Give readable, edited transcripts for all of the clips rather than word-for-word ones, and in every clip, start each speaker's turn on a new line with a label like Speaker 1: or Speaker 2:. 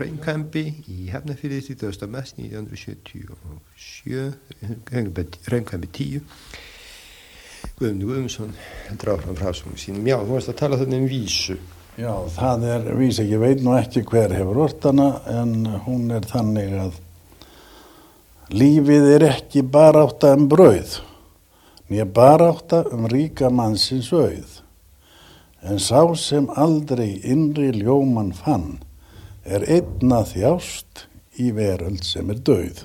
Speaker 1: Hraunkambi í Hafnarfirði 30. mars 1977, Hraunkambi 10. Guðmundur Guðmundsson heldur áfram frásögnum sínum. Já, þú varst að tala þarna vísu.
Speaker 2: Já, það vísa, ég veit nú ekki hver hefur ort hana, en hún þannig að lífið ekki barátta brauð, né barátta ríka mannsins auð. En sá sem aldrei innri ljóman fann, einn að þjást í veröld sem dauð.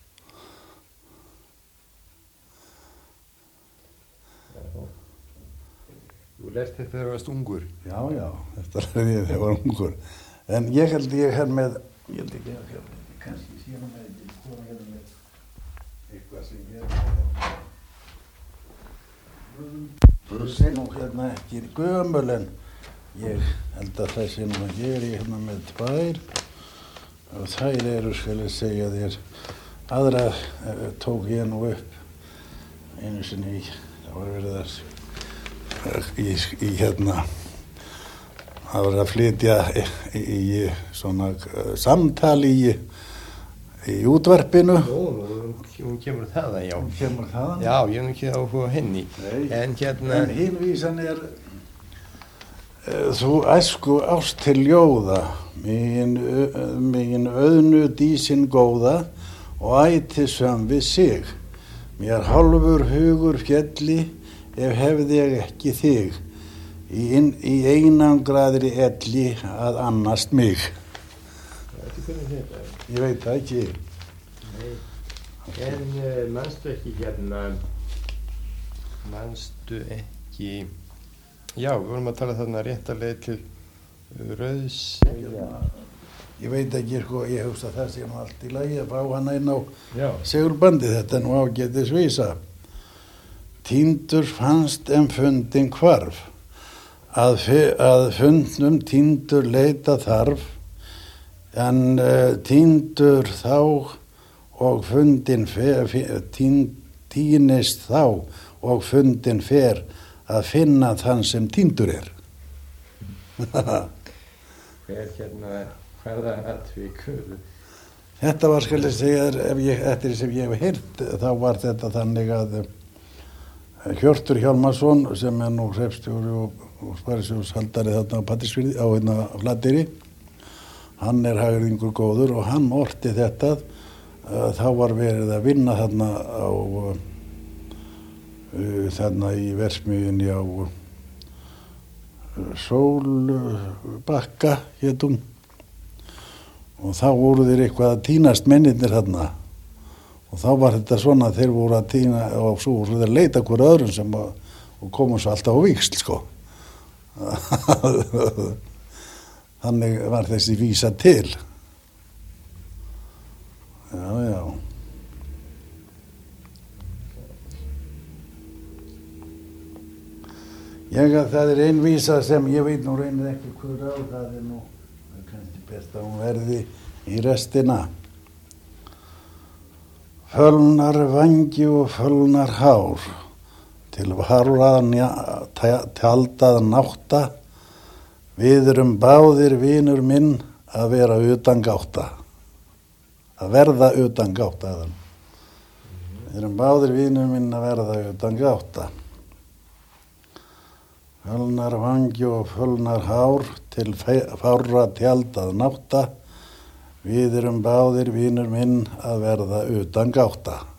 Speaker 1: Þú lest þetta þegar þú varst ungur?
Speaker 2: Já, þetta lærði ég þegar ég var ungur. En ég held með, kannski síðan með, eitthvað sem ég sé nú ekki gömul, en ég held að það sé nú að ég með tvær, og þær skal ég segja þér, aðra tók ég nú upp einu sinni það var verið það var að flytja í svona samtali í útvarpinu.
Speaker 1: Hún kemur þaðan, já.
Speaker 2: Hún kemur þaðan?
Speaker 1: Já, ég ekki áhuga henni.
Speaker 2: Nei,
Speaker 1: en
Speaker 2: hinn vísan þú æsku ást til ljóða, megin auðnu dísin góða og ætisam við sig. Mér hálfur hugur fjalli ef hefði ég ekki þig, í einangraðri elli að annast mig. Ég veit það ekki.
Speaker 1: Nei, en manstu ekki já, við vorum að tala þarna réttarlega til Rauðs.
Speaker 2: Ég veit ekki, ég hugsa það sé nú allt í lagi að fá hana inn á segurbandi, þetta nú ágætis vísa. Týndur fannst fundin hvarf, að fundnum týndur leita þarf, en týndur þá og fundin týnist þá og fundin fer að finna þann sem týndur
Speaker 1: Hvaða atvikur?
Speaker 2: Þetta var, skal ég segja, eftir sem ég hef heyrt, þá var þetta þannig að Hjörtur Hjálmarsson, sem nú hreppstjóri og sparisjóðshaldari þarna á Patreksfirði, á Flateyri, hann hagyrðingur góður og hann orti þetta. Þá var verið að vinna þarna í verksmiðjunni á Sólbakka hét hún, og þá voru þeir eitthvað að tínast mennirnir þarna, og þá var þetta svona að þeir voru að tína og svo voru þeir að leita hverju öðrum og komu svo alltaf á víxl, sko. Þannig var þessi vísa til. Já. Það ein vísa sem ég veit nú reynir ekki hverju á, það nú kannski best að hún verði í restina. Fölnar vangi og fölnar hár, til varðan tjaldað nátta, við báðir vinur minn að vera utan gátta. Að verða utan gátta. Við báðir vinur minn að verða utan gátta. Fölnar vangi og fölnar hár, til fárra tjaldað nátta, við báðir vinur minn að verða utan gátta.